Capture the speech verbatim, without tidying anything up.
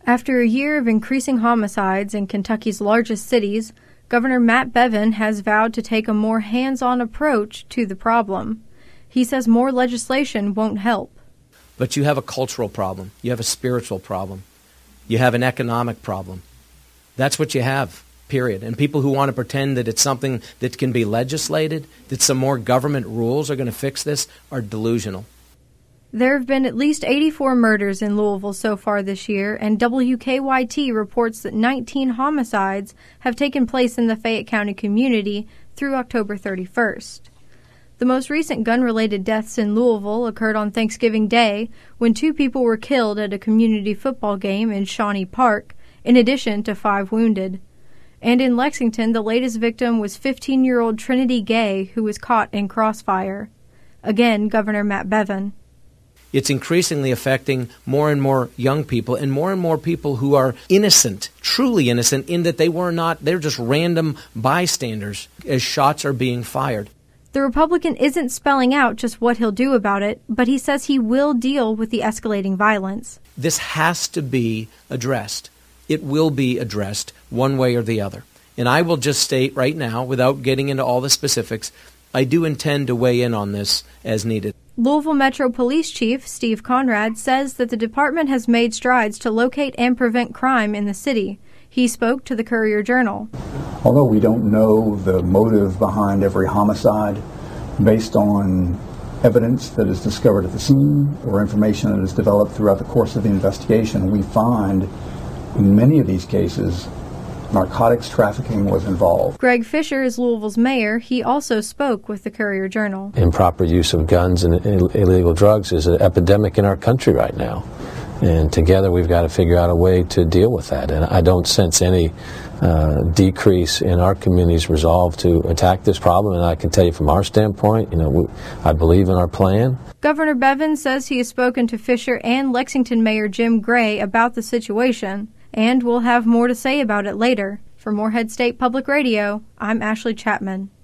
After a year of increasing homicides in Kentucky's largest cities, Governor Matt Bevin has vowed to take a more hands-on approach to the problem. He says more legislation won't help. But you have a cultural problem. You have a spiritual problem. You have an economic problem. That's what you have, period. And people who want to pretend that it's something that can be legislated, that some more government rules are going to fix this, are delusional. There have been at least eighty-four murders in Louisville so far this year, and W K Y T reports that nineteen homicides have taken place in the Fayette County community through October thirty-first. The most recent gun-related deaths in Louisville occurred on Thanksgiving Day when two people were killed at a community football game in Shawnee Park, in addition to five wounded. And in Lexington, the latest victim was fifteen-year-old Trinity Gay, who was caught in crossfire. Again, Governor Matt Bevin. It's increasingly affecting more and more young people and more and more people who are innocent, truly innocent, in that they were not, they're just random bystanders as shots are being fired. The Republican isn't spelling out just what he'll do about it, but he says he will deal with the escalating violence. This has to be addressed. It will be addressed one way or the other. And I will just state right now, without getting into all the specifics, I do intend to weigh in on this as needed. Louisville Metro Police Chief Steve Conrad says that the department has made strides to locate and prevent crime in the city. He spoke to the Courier-Journal. Although we don't know the motive behind every homicide, based on evidence that is discovered at the scene or information that is developed throughout the course of the investigation, we find in many of these cases narcotics trafficking was involved. Greg Fisher is Louisville's mayor. He also spoke with the Courier-Journal. Improper use of guns and illegal drugs is an epidemic in our country right now. And together we've got to figure out a way to deal with that. And I don't sense any uh, decrease in our community's resolve to attack this problem. And I can tell you from our standpoint, you know, we, I believe in our plan. Governor Bevin says he has spoken to Fisher and Lexington Mayor Jim Gray about the situation, and we'll have more to say about it later. For Morehead State Public Radio, I'm Ashley Chapman.